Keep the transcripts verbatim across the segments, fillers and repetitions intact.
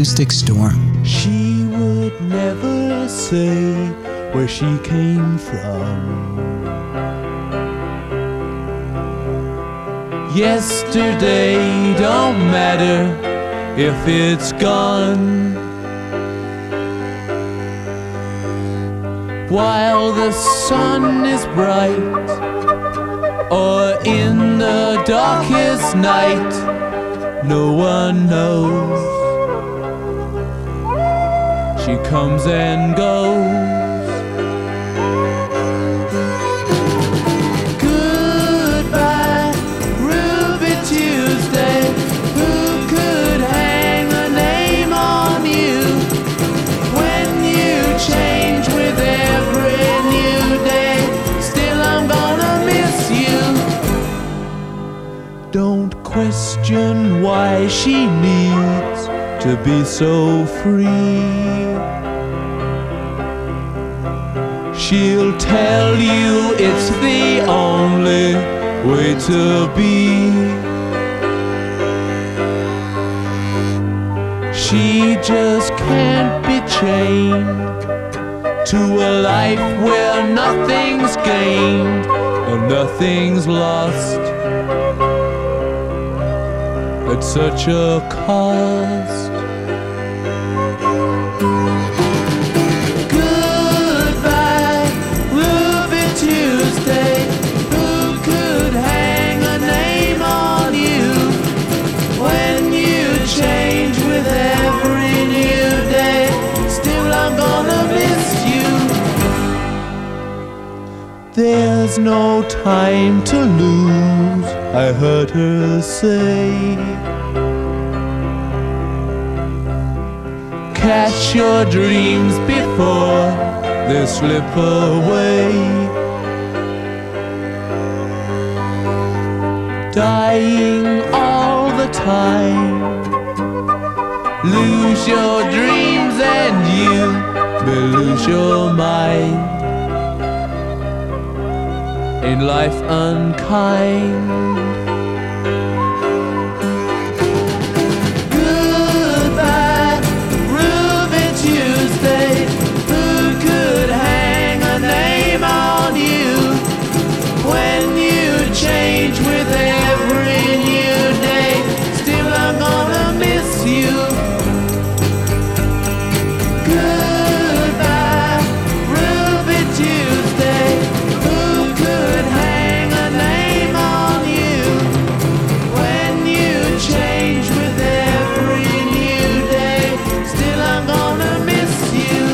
Acoustic Storm. She would never say where she came from. Yesterday don't matter if it's gone. While the sun is bright, or in the darkest night, no one knows. She comes and goes. Goodbye, Ruby Tuesday. Who could hang a name on you when you change with every new day? Still, I'm gonna miss you. Don't question why she needs to be so free. She'll tell you it's the only way to be. She just can't be chained to a life where nothing's gained and nothing's lost at such a cost. Goodbye, Ruby Tuesday. Who could hang a name on you when you change with every new day? Still, I'm gonna miss you. There's no time to lose, I heard her say. Catch your dreams before they slip away. Dying all the time. Lose your dreams and you may lose your mind. Ain't life unkind? Goodbye, Ruby Tuesday. Who could hang a name on you when you change with every new day? Still, I'm gonna miss you. Goodbye, Ruby Tuesday. Who could hang a name on you when you change with every new day? Still, I'm gonna miss you.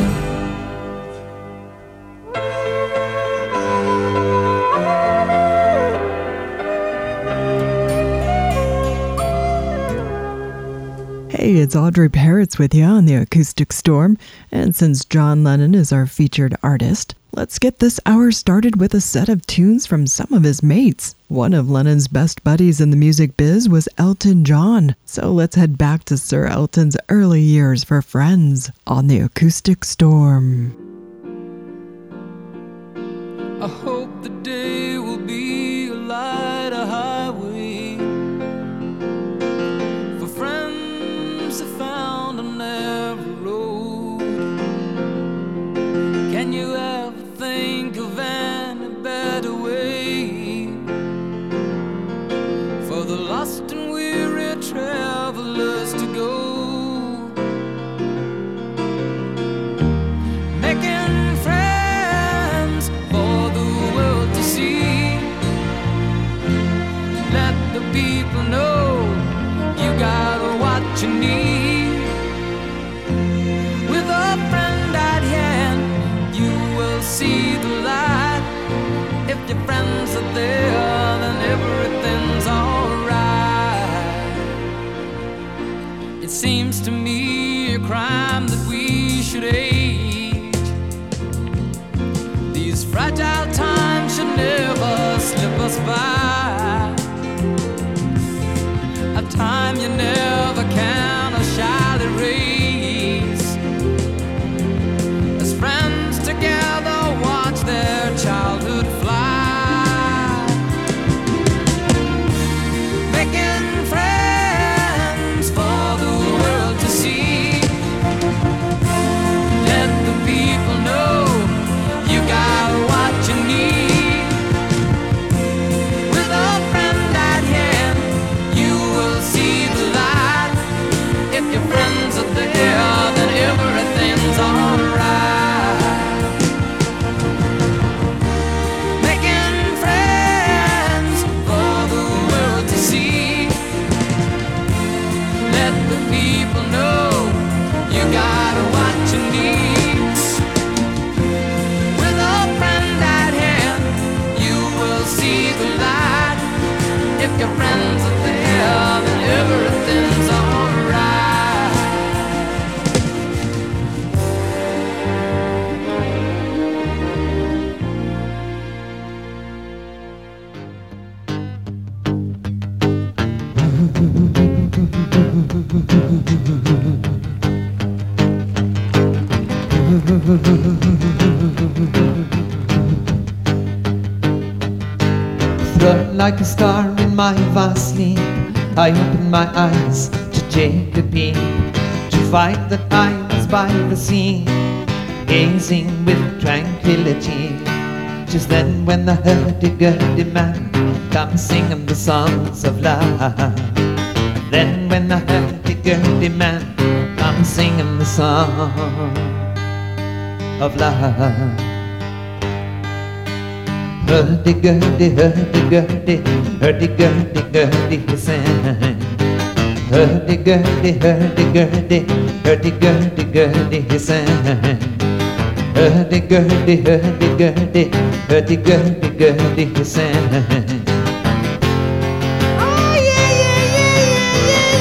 Hey, it's Audrey Parrots with you on the Acoustic Storm, and since John Lennon is our featured artist, let's get this hour started with a set of tunes from some of his mates. One of Lennon's best buddies in the music biz was Elton John, so let's head back to Sir Elton's early years for Friends on the Acoustic Storm. I hope the day will be a light, a highway for friends I found on every road. Can you ever think of any better way for the lost and weary travelers to go? Making friends for the world to see. Let the people know you got what you need. With a friend at hand, you will see the light. If your friends are there, then everything's alright. It seems to me a crime that we should age. These fragile times should never slip us by. A time you never can or shall erase. As friends together watch their childhood fly. Making friends for the world to see. thrown like a star in my vast sleep, I opened my eyes to take a peep, to find that I was by the sea, gazing with tranquility. Just then when the hurdy-gurdy man comes singing the songs of love, then when the hurdy-gurdy man comes singing the song of love. Hurdy-gurdy, hurdy-gurdy, hurdy-gurdy-gurdy, he sang. Hurdy-gurdy, hurdy-gurdy, hurdy-gurdy-gurdy, he sang. Hurdy-gurdy, hurdy-gurdy, hurdy-gurdy-gurdy, he sang. Oh yeah, yeah, yeah, yeah,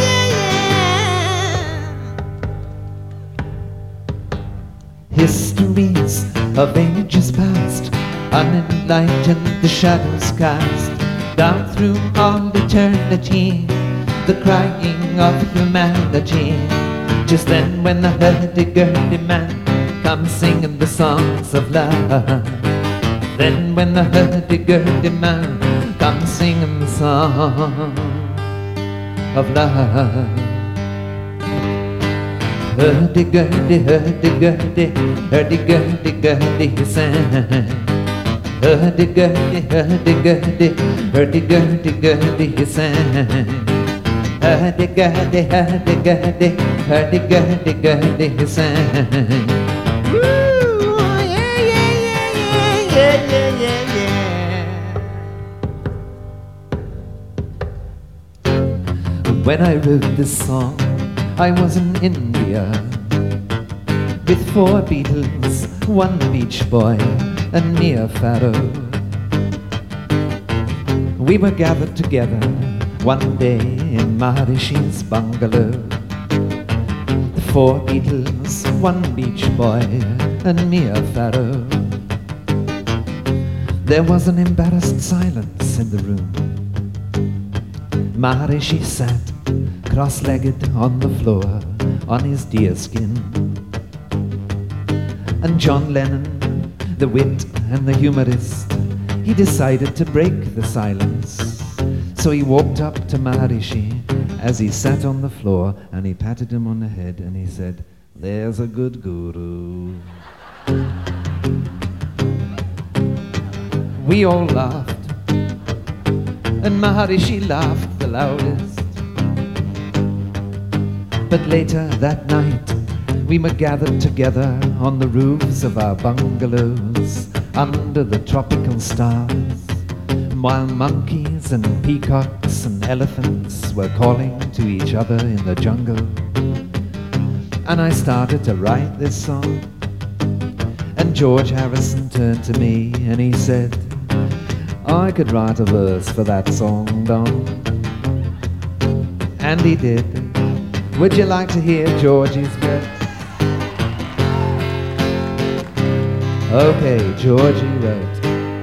yeah, yeah. Histories of ages past, unenlightened the shadows cast down through all eternity, the crying of humanity. Just then when the hurdy-gurdy man comes singing the songs of love, then when the hurdy-gurdy man comes singing the song of love. Hurdy-gurdy, hurdy-gurdy, hurdy-gurdy-gurdy, he sang. Hurdy-gurdy, hurdy-gurdy, hurdy-gurdy-gurdy, he sang. Hurdy-gurdy, hurdy-gurdy, hurdy-gurdy-gurdy, he sang. Woo! Yeah, yeah, yeah, yeah, yeah, yeah, yeah. When I wrote this song, I was in India with four Beatles, one Beach Boy, and Mia Farrow. We were gathered together one day in Maharishi's bungalow. The four Beatles, one Beach Boy, and Mia Farrow. There was an embarrassed silence in the room. Maharishi sat cross-legged on the floor on his deerskin, and John Lennon, the wit and the humorist, he decided to break the silence. So he walked up to Maharishi as he sat on the floor, and he patted him on the head and he said, "There's a good guru." We all laughed, and Maharishi laughed the loudest. But later that night, we were gathered together on the roofs of our bungalows under the tropical stars, while monkeys and peacocks and elephants were calling to each other in the jungle. And I started to write this song, and George Harrison turned to me and he said, "I could write a verse for that song, Don." And he did. Would you like to hear Georgie's verse? Okay, Georgie wrote,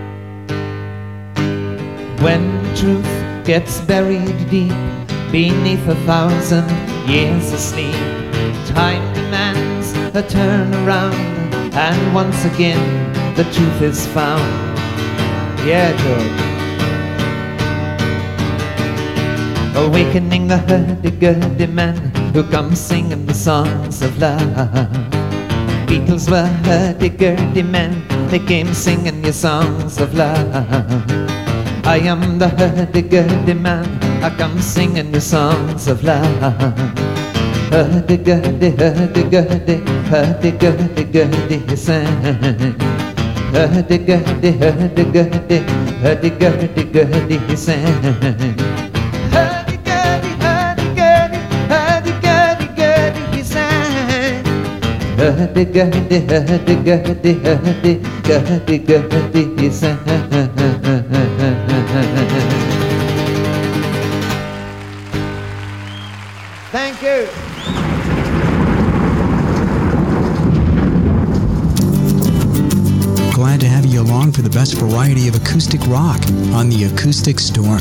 "When truth gets buried deep beneath a thousand years of sleep, time demands a turnaround, and once again the truth is found." Yeah, George. Awakening the hurdy-gurdy man who comes singing the songs of love. Beatles were hurdy-gurdy men, they came singing your songs of love. I am the hurdy-gurdy man, I come singing your songs of love. Hurdy-gurdy, hurdy-gurdy, hurdy-gurdy-gurdy, he sang. Hurdy-gurdy, hurdy-gurdy, hurdy-gurdy-gurdy, he sang. Hurdy-gurdy, hurdy-gurdy, hurdy-gurdy-gurdy, he sang. Hurdy-gurdy, hurdy-gurdy, hurdy-gurdy-gurdy, he sang. Thank you. Glad to have you along for the best variety of acoustic rock on the Acoustic Storm.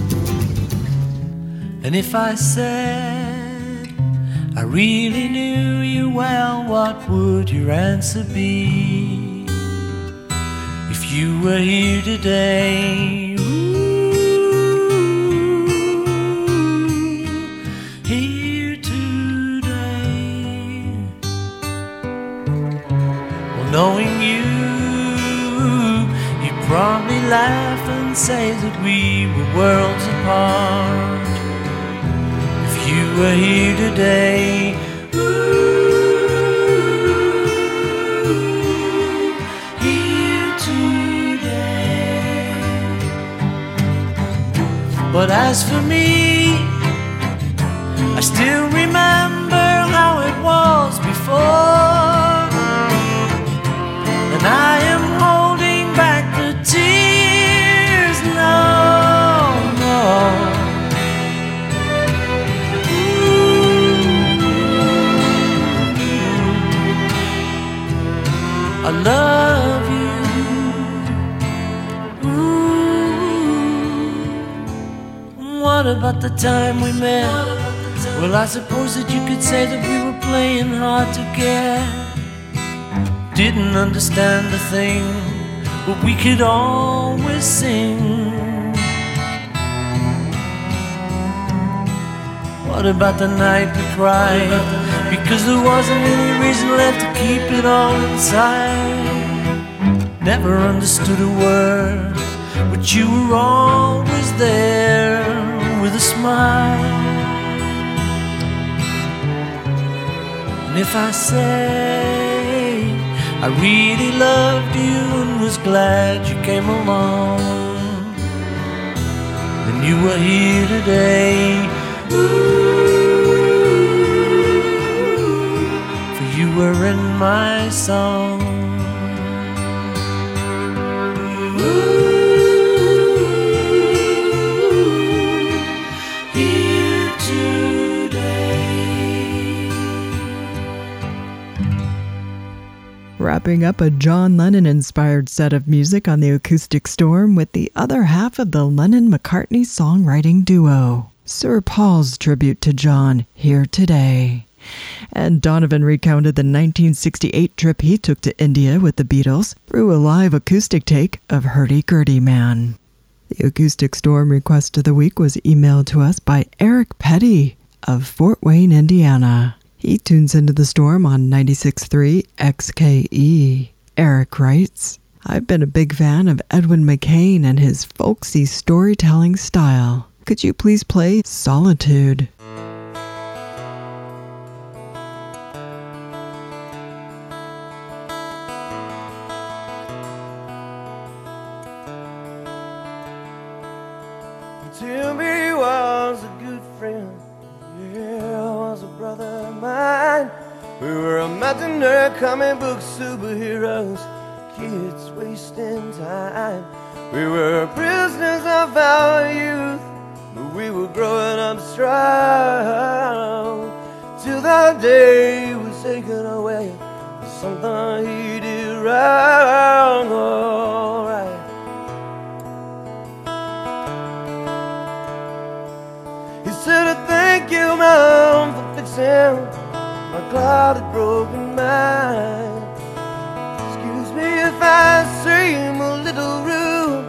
And if I said I really knew you well, what would your answer be? If you were here today, ooh, probably laugh and say that we were worlds apart. If you were here today, ooh, here today. But as for me, I still remember how it was before, and I am holding back the tears no more. Ooh, I love you. Ooh, what about the time we met? Well, I suppose that you could say that we were playing hard to get. Didn't understand a thing, but we could always sing. What about the night we cried? Because there wasn't any reason left to keep it all inside. Never understood a word, but you were always there with a smile. And if I say I really loved you and was glad you came along, then you were here today. Ooh, for you were in my song. Ooh, here today. Wrapping up a John Lennon-inspired set of music on the Acoustic Storm with the other half of the Lennon-McCartney songwriting duo, Sir Paul's tribute to John, Here Today. And Donovan recounted the nineteen sixty-eight trip he took to India with the Beatles through a live acoustic take of Hurdy-Gurdy Man. The Acoustic Storm request of the week was emailed to us by Eric Petty of Fort Wayne, Indiana. He tunes into the storm on ninety-six point three X K E. Eric writes, I've been a big fan of Edwin McCain and his folksy storytelling style. Could you please play Solitude? Tell me he was a good friend, yeah, was a brother of mine. We were a matinee comic book superheroes, kids wasting time. We were prisoners of our youth, but we were growing up strong. Till that day he was taken away for something he did wrong. Alright. He said, thank you, Mom, for fixing my clouded, broken mind. Excuse me if I seem a little rude,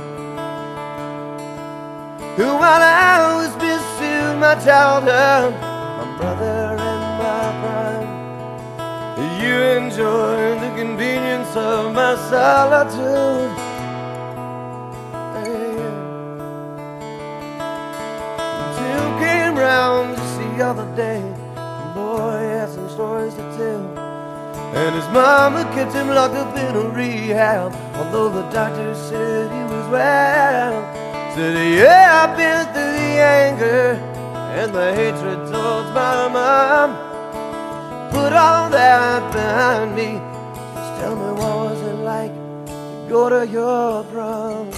while I was missing my childhood, my brother and my prime. You enjoyed the convenience of my solitude. Round to see the other day, the boy had some stories to tell, and his mama kept him locked up in a rehab, although the doctor said he was well. Said, yeah, I've been through the anger and the hatred towards my mom. Put all that behind me. Just tell me, what was it like to go to your prom?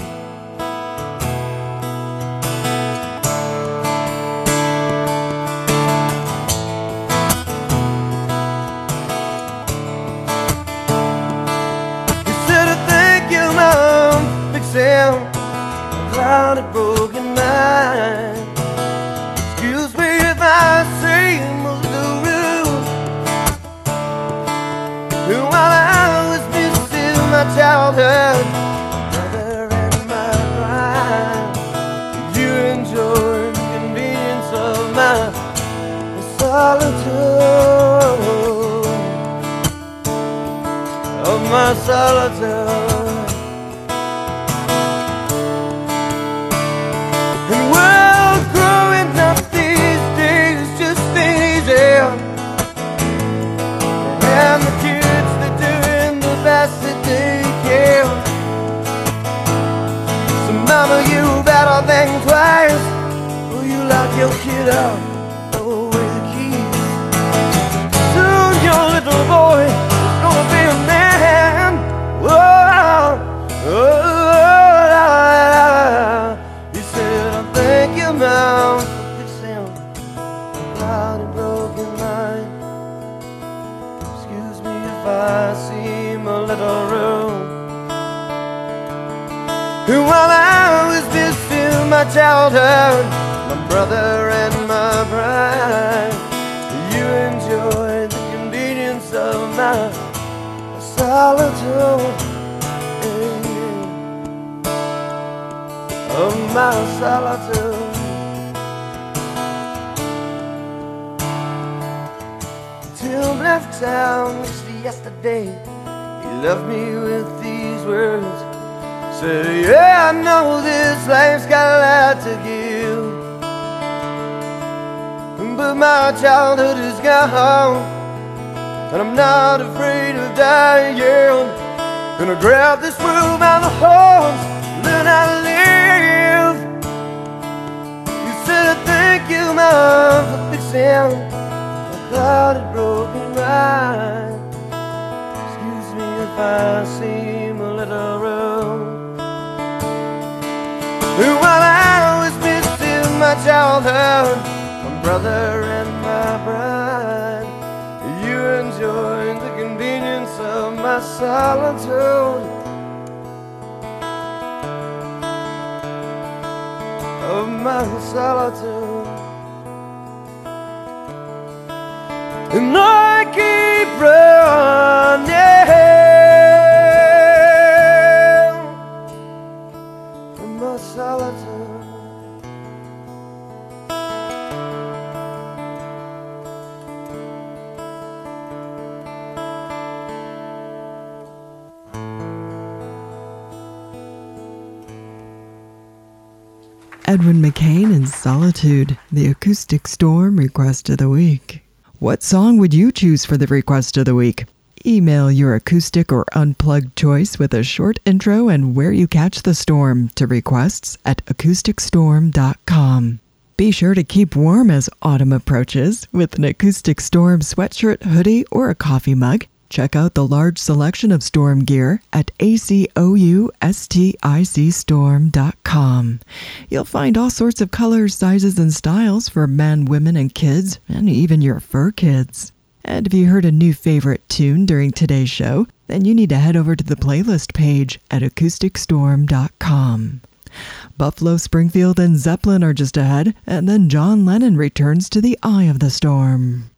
A clouded, broken mind. Excuse me if I seem a little rude, while I was missing my childhood, brother and my prime. You enjoyed the convenience of my solitude, of my solitude. mama, you better think twice. Oh, you lock your kid up, throw away the keys. Soon your little boy is gonna be a man. Whoa, oh, he said, I thank you, Mom, for fixing a loud and broken mind. Excuse me if I seem a little rude. While I was missing my childhood, my brother and my bride, you enjoyed the convenience of my solitude, yeah, of my solitude. Till left town just yesterday, he left me with these words. Said, yeah, I know this life's got a lot to give, but my childhood is gone, and I'm not afraid of dying. Gonna grab this world by the horns, learn how to live. You said, thank you, Mom, for fixing a clouded, broken mind. Excuse me if I seem a little rude. While I was missing my childhood, my brother and my bride, you enjoyed the convenience of my solitude, of my solitude. And I keep running from my solitude. Edwin McCain in Solitude, the Acoustic Storm Request of the Week. What song would you choose for the Request of the Week? Email your acoustic or unplugged choice with a short intro and where you catch the storm to requests at acoustic storm dot com. Be sure to keep warm as autumn approaches with an Acoustic Storm sweatshirt, hoodie, or a coffee mug. Check out the large selection of storm gear at A C O U S T I C storm dot com. You'll find all sorts of colors, sizes, and styles for men, women, and kids, and even your fur kids. And if you heard a new favorite tune during today's show, then you need to head over to the playlist page at acoustic storm dot com. Buffalo, Springfield, and Zeppelin are just ahead, and then John Lennon returns to the eye of the storm.